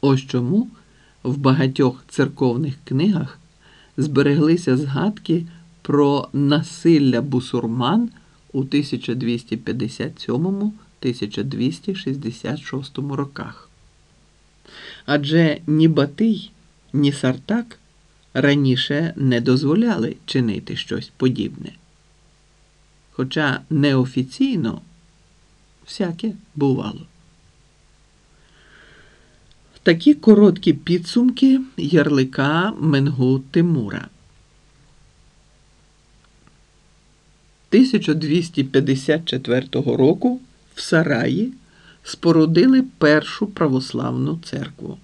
Ось чому в багатьох церковних книгах збереглися згадки про насилля бусурман у 1257-1266 роках. Адже ні Батий, ні Сартак раніше не дозволяли чинити щось подібне. Хоча неофіційно всяке бувало. Такі короткі підсумки ярлика Менгу Тимура. 1254 року в Сараї спорудили першу православну церкву.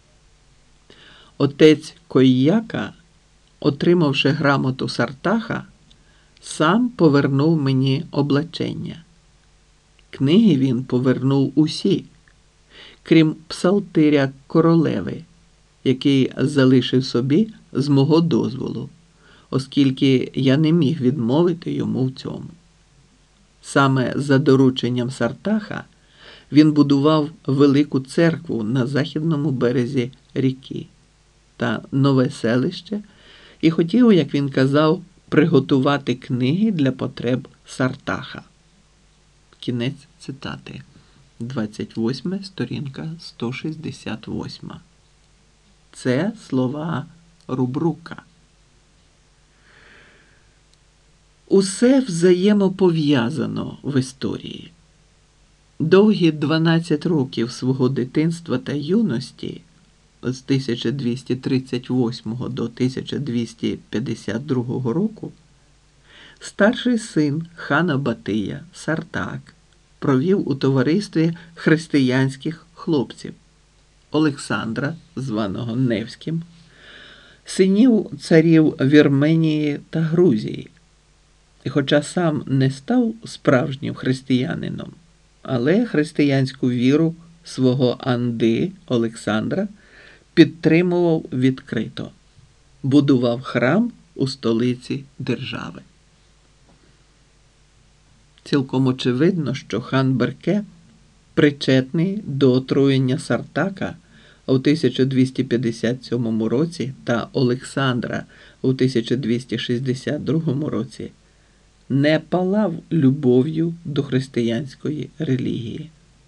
Отець Койяка, отримавши грамоту Сартаха, сам повернув мені облачення. Книги він повернув усі, крім псалтиря королеви, який залишив собі з мого дозволу, оскільки я не міг відмовити йому в цьому. Саме за дорученням Сартаха він будував велику церкву на західному березі ріки та нове селище і хотів, як він казав, приготувати книги для потреб Сартаха. Кінець цитати. 28 сторінка 168. Це слова Рубрука. Усе взаємопов'язано в історії. Довгі 12 років свого дитинства та юності з 1238 до 1252 року старший син хана Батия Сартак провів у товаристві християнських хлопців Олександра, званого Невським, синів царів Вірменії та Грузії. І хоча сам не став справжнім християнином, але християнську віру свого Анди Олександра підтримував відкрито, будував храм у столиці держави. Цілком очевидно, що хан Берке причетний до отруєння Сартака у 1257 році та Олександра у 1262 році, не палав любов'ю до християнської релігії.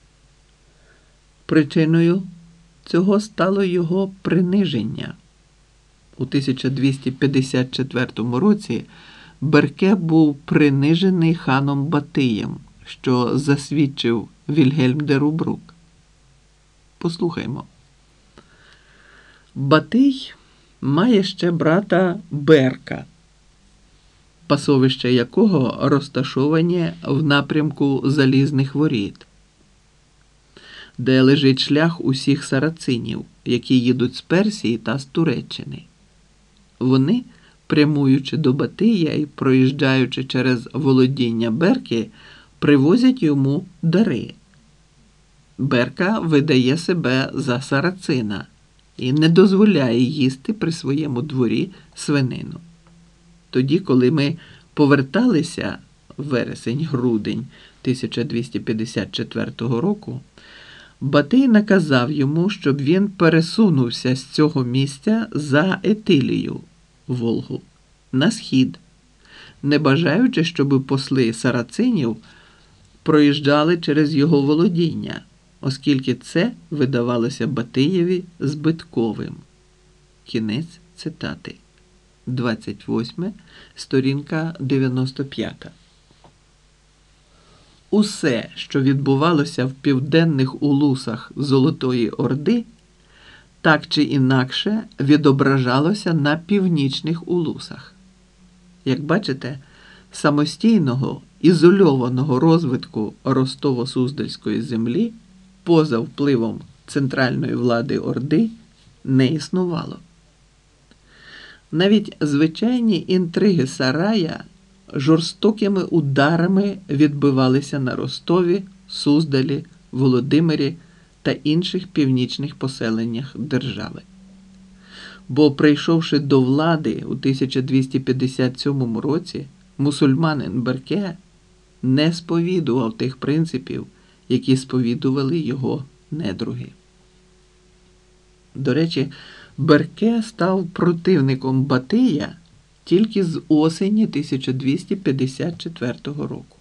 Причиною цього стало його приниження. У 1254 році Берке був принижений ханом Батиєм, що засвідчив Вільгельм де Рубрук. Послухаймо. Батий має ще брата Берка, пасовище якого розташовані в напрямку Залізних воріт, де лежить шлях усіх сарацинів, які їдуть з Персії та з Туреччини. Вони, прямуючи до Батия і проїжджаючи через володіння Берки, привозять йому дари. Берка видає себе за сарацина і не дозволяє їсти при своєму дворі свинину. Тоді, коли ми поверталися вересень-грудень 1254 року, Батий наказав йому, щоб він пересунувся з цього місця за Етилію, Волгу, на схід, не бажаючи, щоб посли сарацинів проїжджали через його володіння, оскільки це видавалося Батиєві збитковим. Кінець цитати. 28, сторінка 95. Усе, що відбувалося в південних улусах Золотої Орди, так чи інакше відображалося на північних улусах. Як бачите, самостійного, ізольованого розвитку Ростово-Суздальської землі поза впливом центральної влади Орди не існувало. Навіть звичайні інтриги Сарая жорстокими ударами відбивалися на Ростові, Суздалі, Володимирі та інших північних поселеннях держави. Бо, прийшовши до влади у 1257 році, мусульманин Берке не сповідував тих принципів, які сповідували його недруги. До речі, Берке став противником Батия тільки з осені 1254 року.